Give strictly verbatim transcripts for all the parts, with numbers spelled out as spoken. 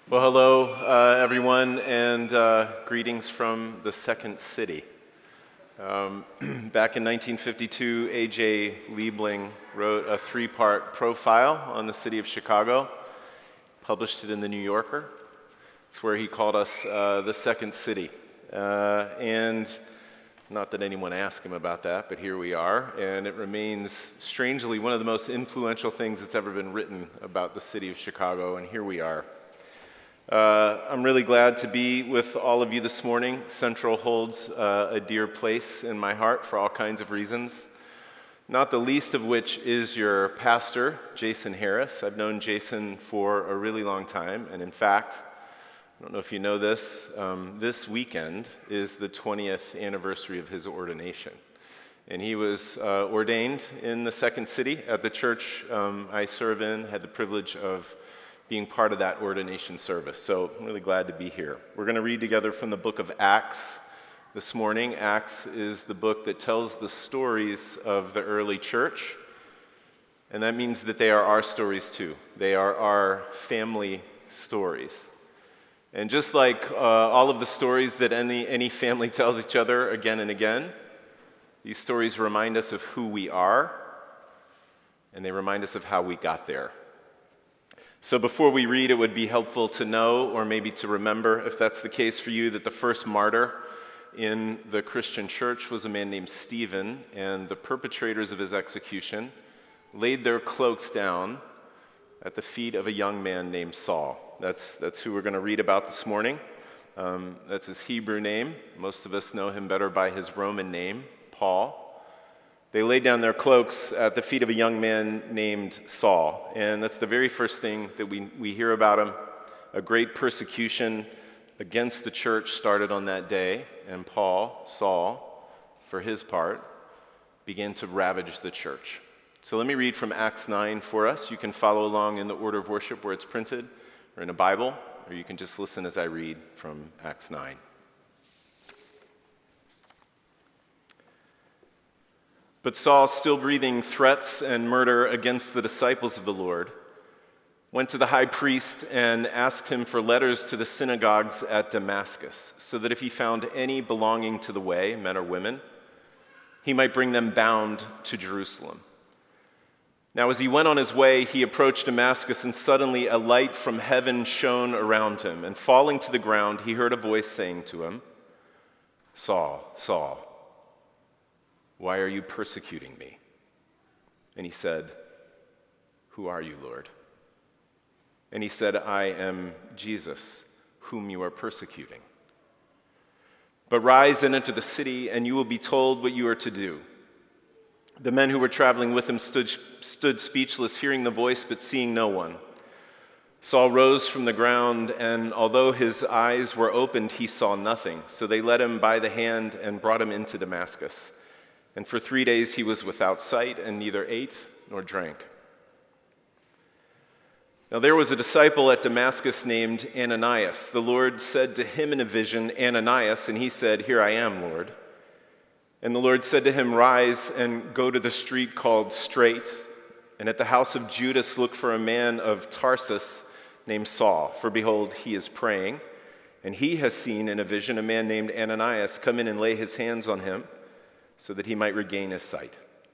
Well, hello, uh, everyone, and uh, greetings from the Second City. Um, back in nineteen fifty-two, A J Liebling wrote a three-part profile on the city of Chicago, published it in the New Yorker. It's where he called us uh, the Second City. Uh, and not that anyone asked him about that, but here we are, and it remains strangely one of the most influential things that's ever been written about the city of Chicago, and here we are. Uh, I'm really glad to be with all of you this morning. Central holds uh, a dear place in my heart for all kinds of reasons, not the least of which is your pastor, Jason Harris. I've known Jason for a really long time, and in fact, I don't know if you know this, um, this weekend is the twentieth anniversary of his ordination. And he was uh, ordained in the Second City at the church um, I serve in, had the privilege of being part of that ordination service. So I'm really glad to be here. We're going to read together from the book of Acts this morning. Acts is the book that tells the stories of the early church, and that means that they are our stories too. They are our family stories. And just like uh, all of the stories that any, any family tells each other again and again, these stories remind us of who we are, and they remind us of how we got there. So before we read, it would be helpful to know, or maybe to remember, if that's the case for you, that the first martyr in the Christian church was a man named Stephen, and the perpetrators of his execution laid their cloaks down at the feet of a young man named Saul. That's, that's who we're going to read about this morning. Um, that's his Hebrew name. Most of us know him better by his Roman name, Paul. They laid down their cloaks at the feet of a young man named Saul, and that's the very first thing that we, we hear about him. A great persecution against the church started on that day, and Paul, Saul, for his part, began to ravage the church. So let me read from Acts nine for us. You can follow along in the order of worship where it's printed, or in a Bible, or you can just listen as I read from Acts nine. But Saul, still breathing threats and murder against the disciples of the Lord, went to the high priest and asked him for letters to the synagogues at Damascus, so that if he found any belonging to the way, men or women, he might bring them bound to Jerusalem. Now as he went on his way, he approached Damascus, and suddenly a light from heaven shone around him, and falling to the ground, he heard a voice saying to him, "Saul, Saul, why are you persecuting me?" And he said, "Who are you, Lord?" And he said, "I am Jesus, whom you are persecuting. But rise and enter the city, and you will be told what you are to do." The men who were traveling with him stood, stood speechless, hearing the voice, but seeing no one. Saul rose from the ground, and although his eyes were opened, he saw nothing. So they led him by the hand and brought him into Damascus. And for three days he was without sight and neither ate nor drank. Now there was a disciple at Damascus named Ananias. The Lord said to him in a vision, "Ananias," and he said, "Here I am, Lord." And the Lord said to him, "Rise and go to the street called Straight, and at the house of Judas look for a man of Tarsus named Saul. For behold, he is praying, and he has seen in a vision a man named Ananias come in and lay his hands on him, so that he might regain his sight."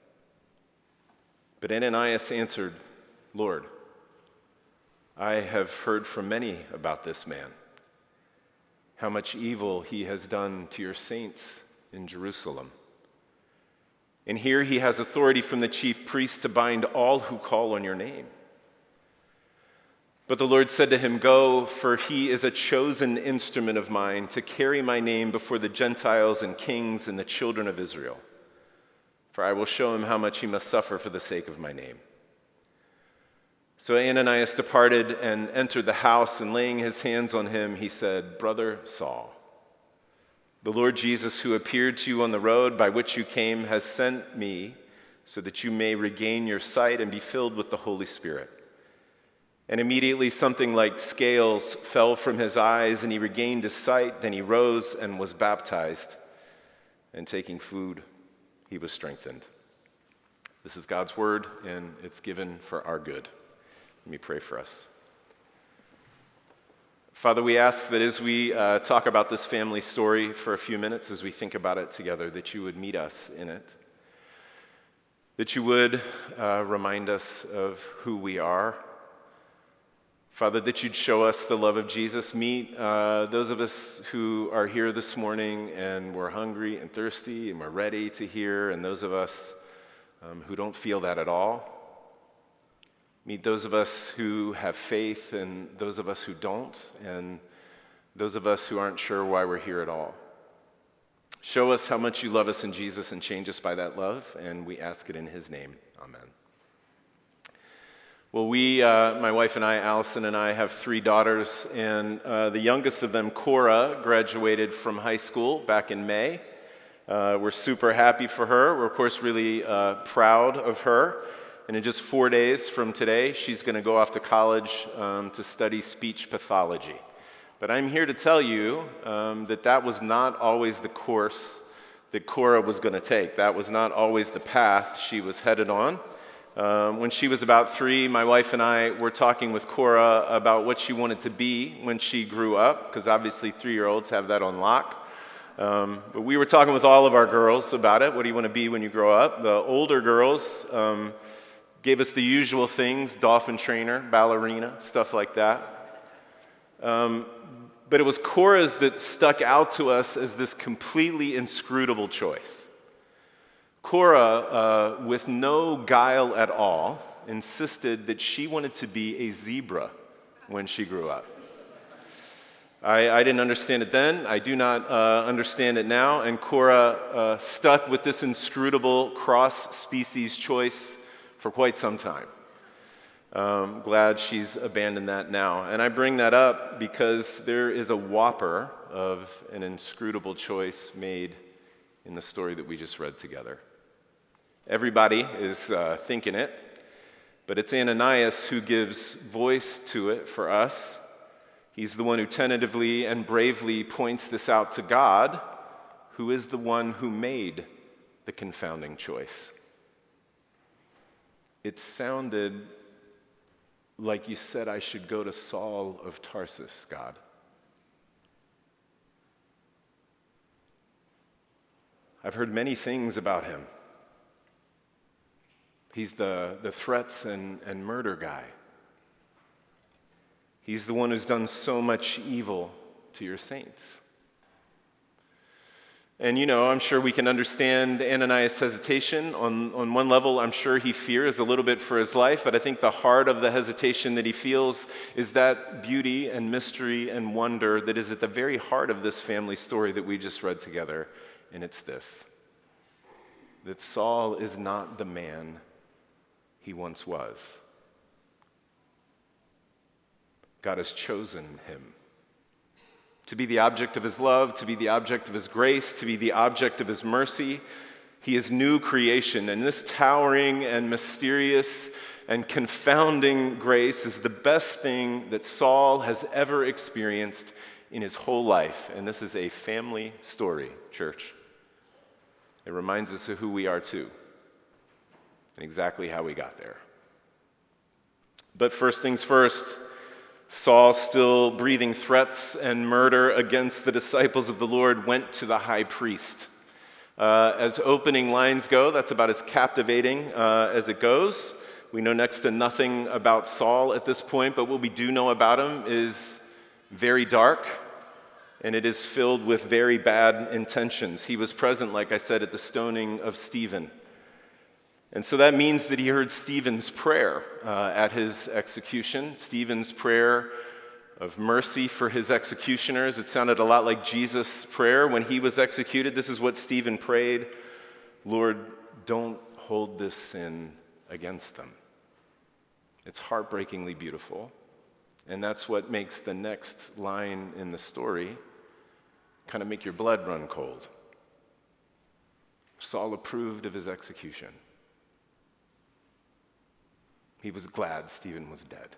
But Ananias answered, "Lord, I have heard from many about this man, how much evil he has done to your saints in Jerusalem. And here he has authority from the chief priests to bind all who call on your name." But the Lord said to him, "Go, for he is a chosen instrument of mine to carry my name before the Gentiles and kings and the children of Israel. For I will show him how much he must suffer for the sake of my name." So Ananias departed and entered the house, and laying his hands on him, he said, "Brother Saul, the Lord Jesus, who appeared to you on the road by which you came, has sent me so that you may regain your sight and be filled with the Holy Spirit." And immediately something like scales fell from his eyes, and he regained his sight. Then he rose and was baptized. And taking food, he was strengthened. This is God's word, and it's given for our good. Let me pray for us. Father, we ask that as we uh, talk about this family story for a few minutes, as we think about it together, that you would meet us in it, that you would uh, remind us of who we are. Father, that you'd show us the love of Jesus. Meet uh, those of us who are here this morning and we're hungry and thirsty and we're ready to hear, and those of us um, who don't feel that at all. Meet those of us who have faith and those of us who don't, and those of us who aren't sure why we're here at all. Show us how much you love us in Jesus and change us by that love, and we ask it in his name. Amen. Well, we, uh, my wife and I, Allison and I, have three daughters, and uh, the youngest of them, Cora, graduated from high school back in May. Uh, we're super happy for her. We're, of course, really uh, proud of her. And in just four days from today, she's going to go off to college um, to study speech pathology. But I'm here to tell you um, that that was not always the course that Cora was going to take. That was not always the path she was headed on. Um, when she was about three, my wife and I were talking with Cora about what she wanted to be when she grew up, because obviously three-year-olds have that on lock. Um, but we were talking with all of our girls about it. What do you want to be when you grow up? The older girls um, gave us the usual things, dolphin trainer, ballerina, stuff like that. Um, but it was Cora's that stuck out to us as this completely inscrutable choice. Cora, uh, with no guile at all, insisted that she wanted to be a zebra when she grew up. I, I didn't understand it then. I do not uh, understand it now. And Cora uh, stuck with this inscrutable cross-species choice for quite some time. Um, glad she's abandoned that now. And I bring that up because there is a whopper of an inscrutable choice made in the story that we just read together. Everybody is uh, thinking it, but it's Ananias who gives voice to it for us. He's the one who tentatively and bravely points this out to God, who is the one who made the confounding choice. It sounded like you said I should go to Saul of Tarsus, God. I've heard many things about him. He's the, the threats and, and murder guy. He's the one who's done so much evil to your saints. And, you know, I'm sure we can understand Ananias' hesitation. On, on one level, I'm sure he fears a little bit for his life, but I think the heart of the hesitation that he feels is that beauty and mystery and wonder that is at the very heart of this family story that we just read together. And it's this, that Saul is not the man he once was. God has chosen him to be the object of his love, to be the object of his grace, to be the object of his mercy. He is new creation, and this towering and mysterious and confounding grace is the best thing that Saul has ever experienced in his whole life. And this is a family story, church. It reminds us of who we are too, and exactly how we got there. But first things first, Saul, still breathing threats and murder against the disciples of the Lord, went to the high priest. Uh, as opening lines go, that's about as captivating uh, as it goes. We know next to nothing about Saul at this point, but what we do know about him is very dark, and it is filled with very bad intentions. He was present, like I said, at the stoning of Stephen. And so that means that he heard Stephen's prayer uh, at his execution, Stephen's prayer of mercy for his executioners. It sounded a lot like Jesus' prayer when he was executed. This is what Stephen prayed: Lord, don't hold this sin against them. It's heartbreakingly beautiful. And that's what makes the next line in the story kind of make your blood run cold. Saul approved of his execution. He was glad Stephen was dead.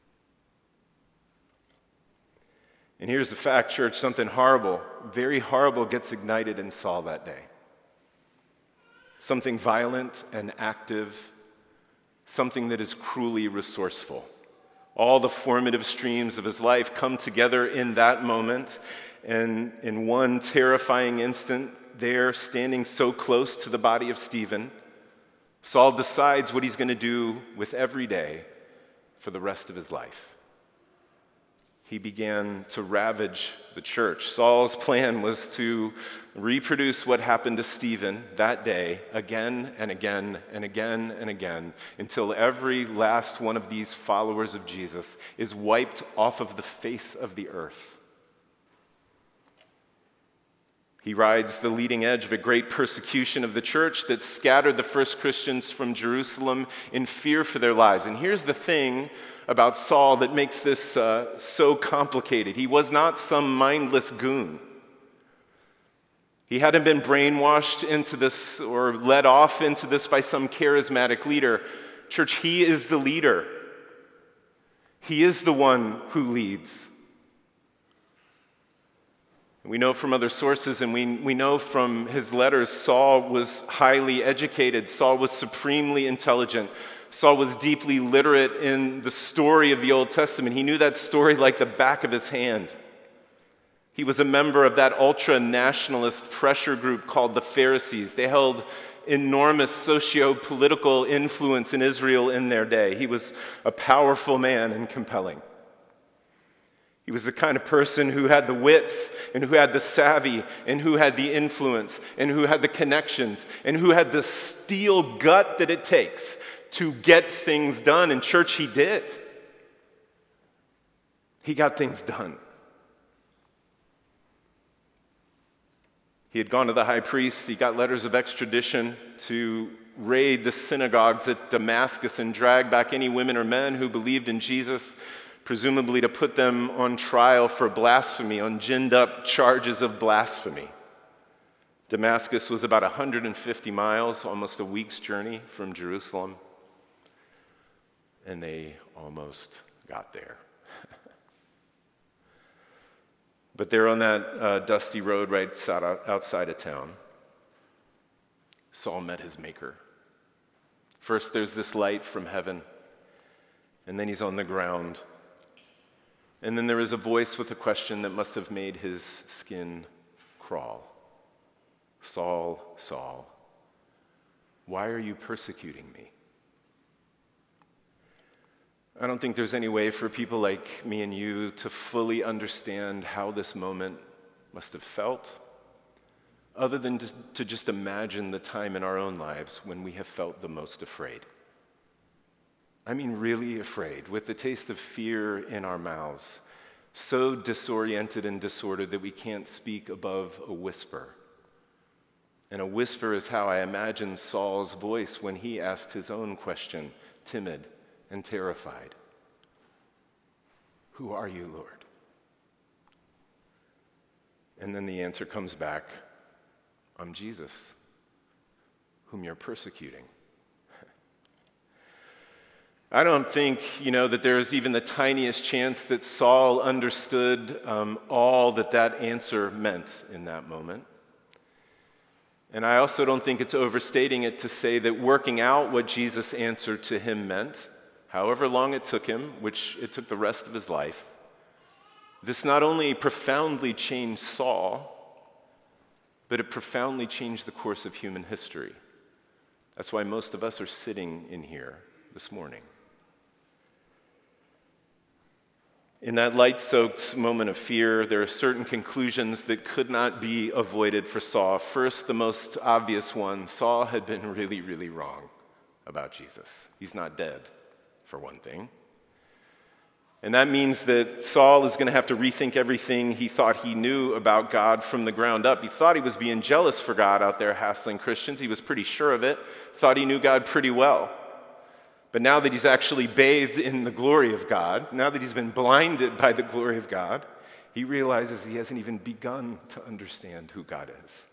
And here's the fact, church, something horrible, very horrible gets ignited in Saul that day. Something violent and active, something that is cruelly resourceful. All the formative streams of his life come together in that moment, and in one terrifying instant, there, standing so close to the body of Stephen, Saul decides what he's going to do with every day for the rest of his life. He began to ravage the church. Saul's plan was to reproduce what happened to Stephen that day again and again and again and again until every last one of these followers of Jesus is wiped off of the face of the earth. He rides the leading edge of a great persecution of the church that scattered the first Christians from Jerusalem in fear for their lives. And here's the thing about Saul that makes this uh, so complicated. He was not some mindless goon. He hadn't been brainwashed into this or led off into this by some charismatic leader. Church, he is the leader. He is the one who leads. We know from other sources, and we, we know from his letters, Saul was highly educated. Saul was supremely intelligent. Saul was deeply literate in the story of the Old Testament. He knew that story like the back of his hand. He was a member of that ultra-nationalist pressure group called the Pharisees. They held enormous socio-political influence in Israel in their day. He was a powerful man and compelling. He was the kind of person who had the wits and who had the savvy and who had the influence and who had the connections and who had the steel gut that it takes to get things done. In church, he did. He got things done. He had gone to the high priest. He got letters of extradition to raid the synagogues at Damascus and drag back any women or men who believed in Jesus, presumably to put them on trial for blasphemy, on ginned-up charges of blasphemy. Damascus was about one hundred fifty miles, almost a week's journey from Jerusalem, and they almost got there. But there on that uh, dusty road right outside of town, Saul met his maker. First, there's this light from heaven, and then he's on the ground. And then there is a voice with a question that must have made his skin crawl. Saul, Saul, why are you persecuting me? I don't think there's any way for people like me and you to fully understand how this moment must have felt, other than to, to just imagine the time in our own lives when we have felt the most afraid. I mean, really afraid, with the taste of fear in our mouths, so disoriented and disordered that we can't speak above a whisper. And a whisper is how I imagine Saul's voice when he asked his own question, timid and terrified. Who are you, Lord? And then the answer comes back, I'm Jesus, whom you're persecuting. I don't think, you know, that there is even the tiniest chance that Saul understood um, all that that answer meant in that moment. And I also don't think it's overstating it to say that working out what Jesus' answer to him meant, however long it took him, which it took the rest of his life, this not only profoundly changed Saul, but it profoundly changed the course of human history. That's why most of us are sitting in here this morning. In that light-soaked moment of fear, there are certain conclusions that could not be avoided for Saul. First, the most obvious one, Saul had been really, really wrong about Jesus. He's not dead, for one thing. And that means that Saul is going to have to rethink everything he thought he knew about God from the ground up. He thought he was being jealous for God out there hassling Christians. He was pretty sure of it, thought he knew God pretty well. But now that he's actually bathed in the glory of God, now that he's been blinded by the glory of God, he realizes he hasn't even begun to understand who God is.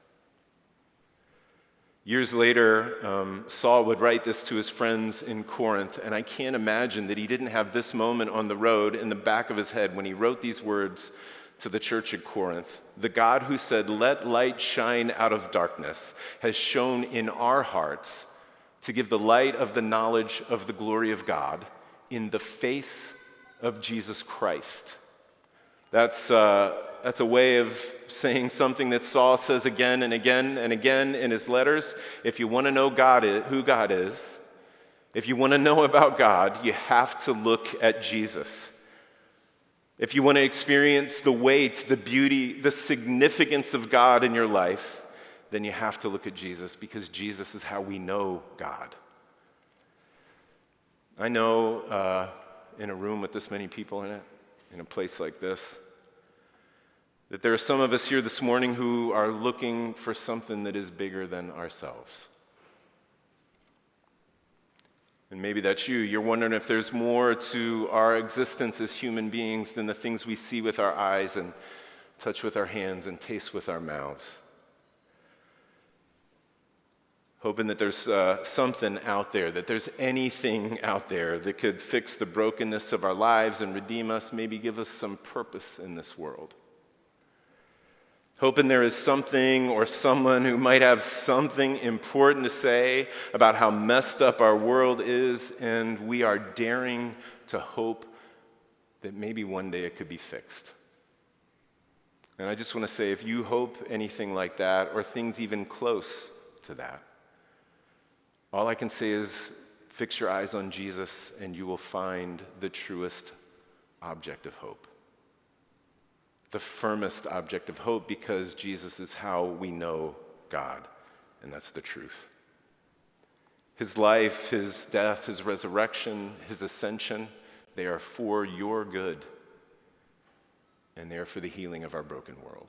Years later, um, Saul would write this to his friends in Corinth, and I can't imagine that he didn't have this moment on the road in the back of his head when he wrote these words to the church at Corinth. The God who said, "Let light shine out of darkness," has shone in our hearts to give the light of the knowledge of the glory of God in the face of Jesus Christ. That's, uh, that's a way of saying something that Saul says again and again and again in his letters. If you want to know God is, who God is, if you want to know about God, you have to look at Jesus. If you want to experience the weight, the beauty, the significance of God in your life, then you have to look at Jesus, because Jesus is how we know God. I know uh, in a room with this many people in it, in a place like this, that there are some of us here this morning who are looking for something that is bigger than ourselves. And maybe that's you. You're wondering if there's more to our existence as human beings than the things we see with our eyes and touch with our hands and taste with our mouths. Hoping that there's uh, something out there, that there's anything out there that could fix the brokenness of our lives and redeem us, maybe give us some purpose in this world. Hoping there is something or someone who might have something important to say about how messed up our world is, and we are daring to hope that maybe one day it could be fixed. And I just want to say, if you hope anything like that, or things even close to that, all I can say is fix your eyes on Jesus and you will find the truest object of hope. The firmest object of hope, because Jesus is how we know God, and that's the truth. His life, his death, his resurrection, his ascension, they are for your good, and they are for the healing of our broken world.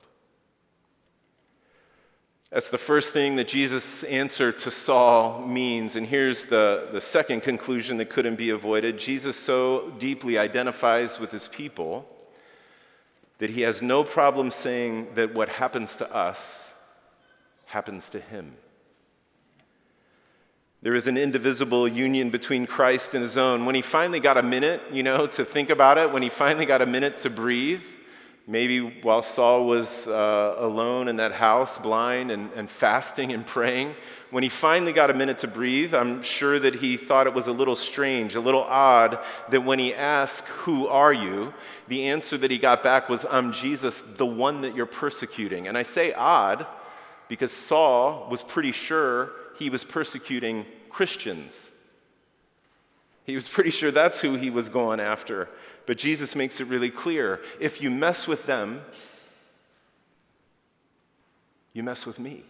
That's the first thing that Jesus' answer to Saul means. And here's the, the second conclusion that couldn't be avoided. Jesus so deeply identifies with his people that he has no problem saying that what happens to us happens to him. There is an indivisible union between Christ and his own. When he finally got a minute, you know, to think about it, when he finally got a minute to breathe, maybe while Saul was uh, alone in that house, blind and, and fasting and praying, when he finally got a minute to breathe, I'm sure that he thought it was a little strange, a little odd, that when he asked, "Who are you?" the answer that he got back was, "I'm Jesus, the one that you're persecuting." And I say odd because Saul was pretty sure he was persecuting Christians. He was pretty sure that's who he was going after. But Jesus makes it really clear. If you mess with them, you mess with me.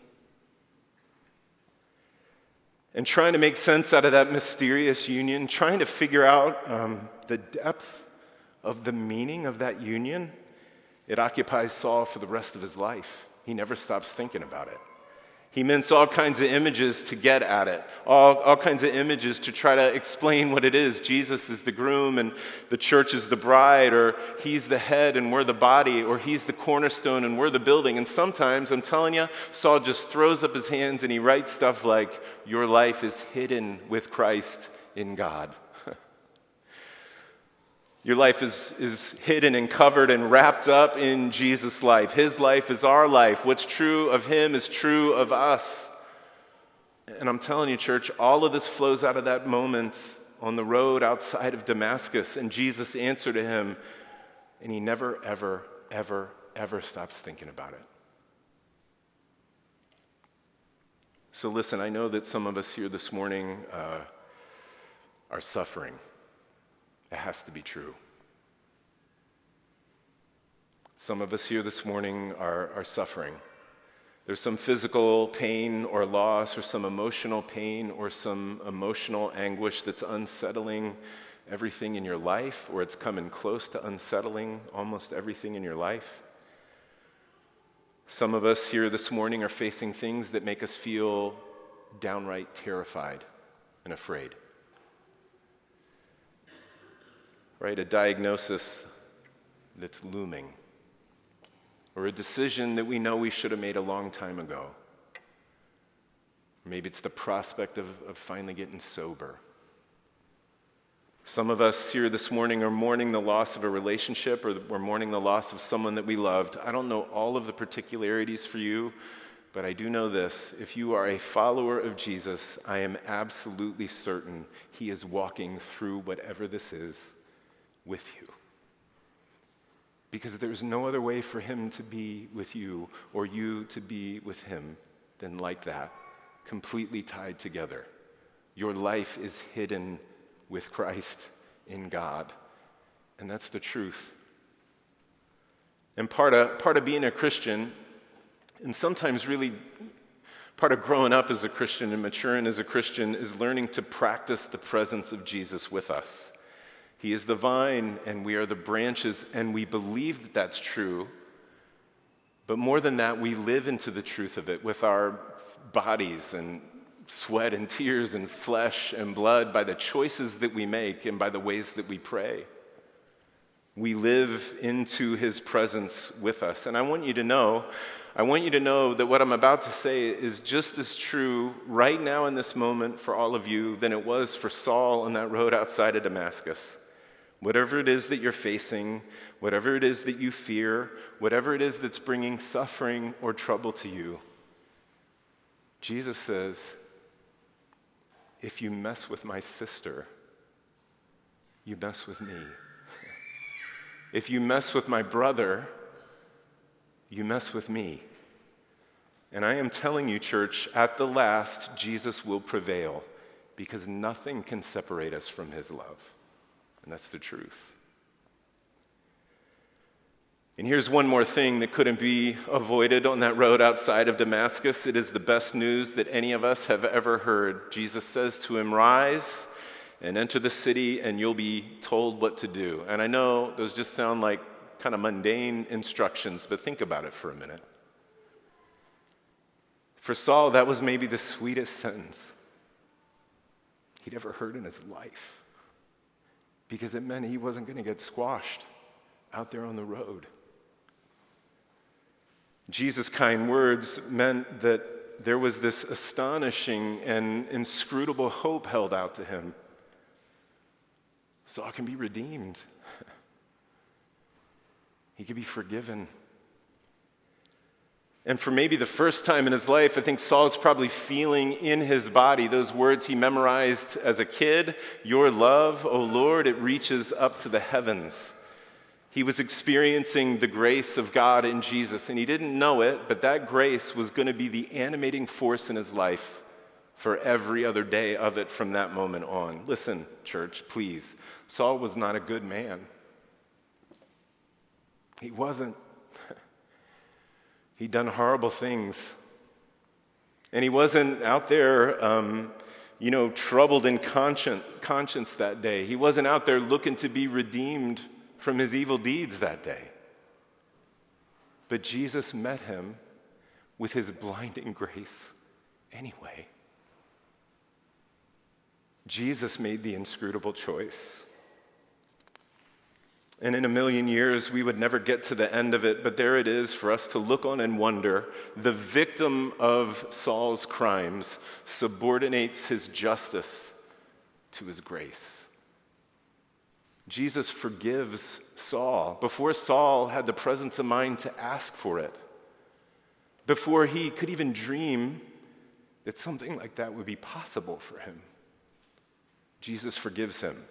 And trying to make sense out of that mysterious union, trying to figure out um, the depth of the meaning of that union, it occupies Saul for the rest of his life. He never stops thinking about it. He mints all kinds of images to get at it, all, all kinds of images to try to explain what it is. Jesus is the groom and the church is the bride, or he's the head and we're the body, or he's the cornerstone and we're the building. And sometimes, I'm telling you, Saul just throws up his hands and he writes stuff like, "Your life is hidden with Christ in God." Your life is, is hidden and covered and wrapped up in Jesus' life. His life is our life. What's true of him is true of us. And I'm telling you, church, all of this flows out of that moment on the road outside of Damascus, and Jesus answered to him, and he never, ever, ever, ever stops thinking about it. So listen, I know that some of us here this morning uh, are suffering. It has to be true. Some of us here this morning are, are suffering. There's some physical pain or loss, or some emotional pain, or some emotional anguish that's unsettling everything in your life, or it's coming close to unsettling almost everything in your life. Some of us here this morning are facing things that make us feel downright terrified and afraid. Right, a diagnosis that's looming, or a decision that we know we should have made a long time ago. Maybe it's the prospect of, of finally getting sober. Some of us here this morning are mourning the loss of a relationship, or we're mourning the loss of someone that we loved. I don't know all of the particularities for you, but I do know this. If you are a follower of Jesus, I am absolutely certain he is walking through whatever this is with you. Because there's no other way for him to be with you or you to be with him than like that, completely tied together. Your life is hidden with Christ in God, and that's the truth. And part of, part of being a Christian, and sometimes really part of growing up as a Christian and maturing as a Christian, is learning to practice the presence of Jesus with us. He is the vine, and we are the branches, and we believe that that's true. But more than that, we live into the truth of it with our bodies and sweat and tears and flesh and blood by the choices that we make and by the ways that we pray. We live into his presence with us. And I want you to know, I want you to know that what I'm about to say is just as true right now in this moment for all of you than it was for Saul on that road outside of Damascus. Whatever it is that you're facing, whatever it is that you fear, whatever it is that's bringing suffering or trouble to you, Jesus says, if you mess with my sister, you mess with me. If you mess with my brother, you mess with me. And I am telling you, church, at the last, Jesus will prevail because nothing can separate us from his love. And that's the truth. And here's one more thing that couldn't be avoided on that road outside of Damascus. It is the best news that any of us have ever heard. Jesus says to him, "Rise and enter the city, and you'll be told what to do." And I know those just sound like kind of mundane instructions, but think about it for a minute. For Saul, that was maybe the sweetest sentence he'd ever heard in his life, because it meant he wasn't going to get squashed out there on the road. Jesus' kind words meant that there was this astonishing and inscrutable hope held out to him. Saul can be redeemed. He can be forgiven. And for maybe the first time in his life, I think Saul's probably feeling in his body those words he memorized as a kid, "Your love, O Lord, it reaches up to the heavens." He was experiencing the grace of God in Jesus, and he didn't know it, but that grace was going to be the animating force in his life for every other day of it from that moment on. Listen, church, please. Saul was not a good man. He wasn't. He'd done horrible things. And he wasn't out there, um, you know, troubled in conscience, conscience that day. He wasn't out there looking to be redeemed from his evil deeds that day. But Jesus met him with his blinding grace anyway. Jesus made the inscrutable choice. And in a million years, we would never get to the end of it, but there it is for us to look on and wonder. The victim of Saul's crimes subordinates his justice to his grace. Jesus forgives Saul before Saul had the presence of mind to ask for it, before he could even dream that something like that would be possible for him. Jesus forgives him.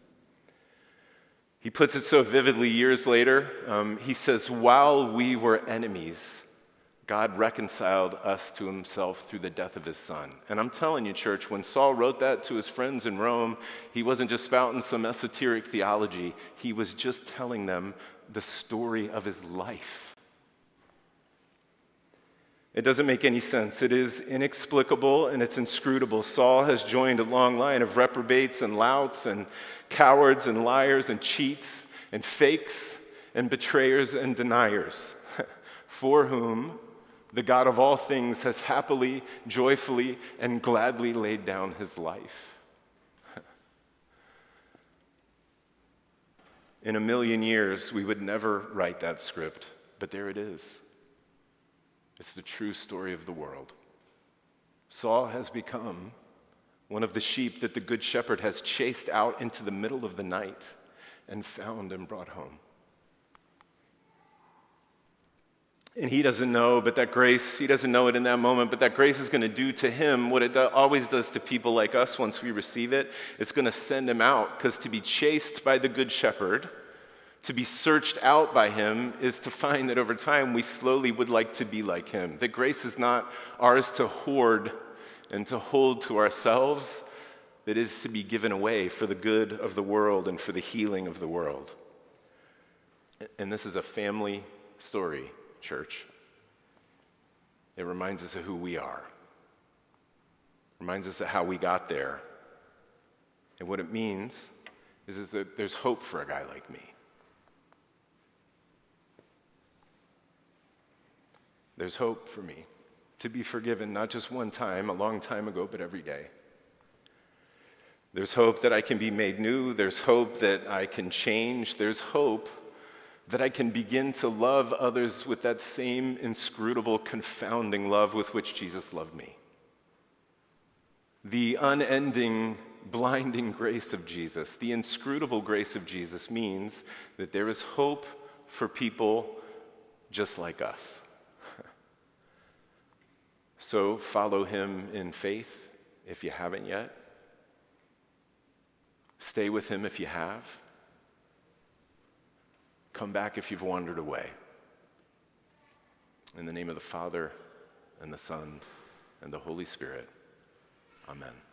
He puts it so vividly years later. Um, he says, while we were enemies, God reconciled us to himself through the death of his son. And I'm telling you, church, when Saul wrote that to his friends in Rome, he wasn't just spouting some esoteric theology. He was just telling them the story of his life. It doesn't make any sense. It is inexplicable and it's inscrutable. Saul has joined a long line of reprobates and louts and cowards and liars and cheats and fakes and betrayers and deniers, for whom the God of all things has happily, joyfully, and gladly laid down his life. In a million years, we would never write that script, but there it is. It's the true story of the world. Saul has become one of the sheep that the Good Shepherd has chased out into the middle of the night and found and brought home. And he doesn't know, but that grace, he doesn't know it in that moment, but that grace is going to do to him what it do- always does to people like us once we receive it. It's going to send him out, because to be chased by the Good Shepherd, to be searched out by him, is to find that over time we slowly would like to be like him. That grace is not ours to hoard and to hold to ourselves, that is to be given away for the good of the world and for the healing of the world. And this is a family story, church. It reminds us of who we are. It reminds us of how we got there. And what it means is, is that there's hope for a guy like me. There's hope for me to be forgiven, not just one time, a long time ago, but every day. There's hope that I can be made new. There's hope that I can change. There's hope that I can begin to love others with that same inscrutable, confounding love with which Jesus loved me. The unending, blinding grace of Jesus, the inscrutable grace of Jesus, means that there is hope for people just like us. So follow him in faith if you haven't yet. Stay with him if you have. Come back if you've wandered away. In the name of the Father, and the Son, and the Holy Spirit, amen.